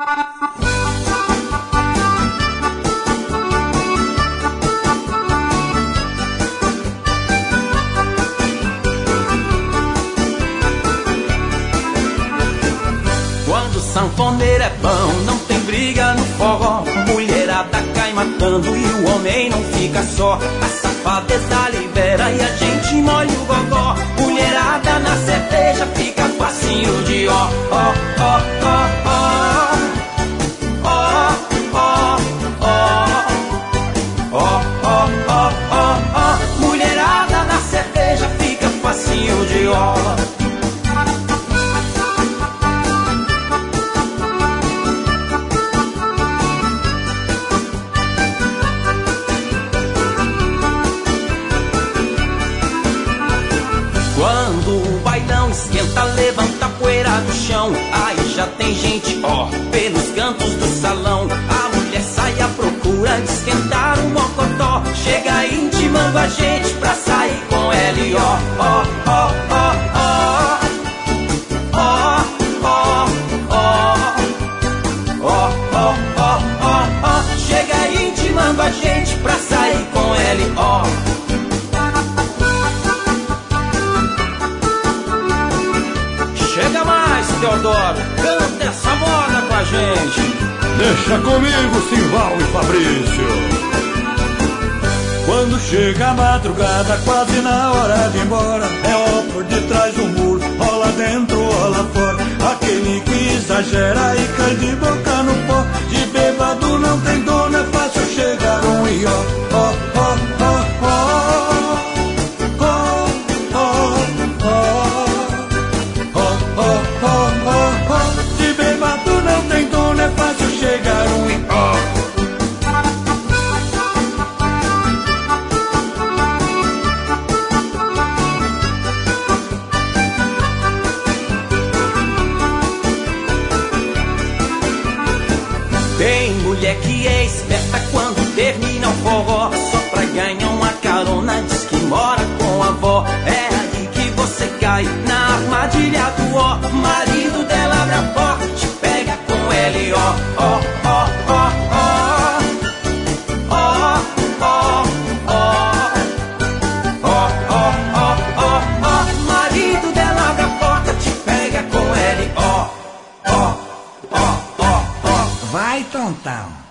Quando sanfoneiro é bom, não tem briga no forró. Mulherada cai matando e o homem não fica só. A safadeza libera e a gente molha o gogó. Mulherada na cerveja fica facinho de ó, ó, ó, ó, ó. Ó, ó, ó. Ó, ó, ó, ó, ó. Mulherada na cerveja fica facinho de ó. Quando o bailão esquenta, levanta a poeira do chão. Aí já tem gente, ó, pelos cantos do salão. A mulher sai à procura de esquentar um mocotó. Chega intimando a gente pra sair com ele, ó, ó, ó, ó, ó. Ó, ó, ó. Ó, ó, ó, ó, ó. Chega intimando a gente pra sair com ele, ó. Chega mais, Teodoro, canta essa moda com a gente. Deixa comigo, Simval e Fabrício. Quando chega a madrugada, quase na hora de ir embora, é ó por detrás do muro, rola dentro, rola fora. Aquele que exagera e cai de boca no pó. De bêbado não tem dono, é fácil chegar um e ó, ó, ó, ó, ó. De bêbado não tem dono, é fácil chegar um e ó. Tem mulher que é esperta quando termina o forró, só pra ganhar uma carona, diz que mora com a avó. É aí que você cai na armadilha do ó. Marido dela abre a porta, te pega com ele, ó, ó, ó, ó, ó. Ó, ó, ó. Ó, ó, ó, ó, ó. Marido dela abre a porta, te pega com ele, ó, ó, ó, ó, ó. Vai, tontão.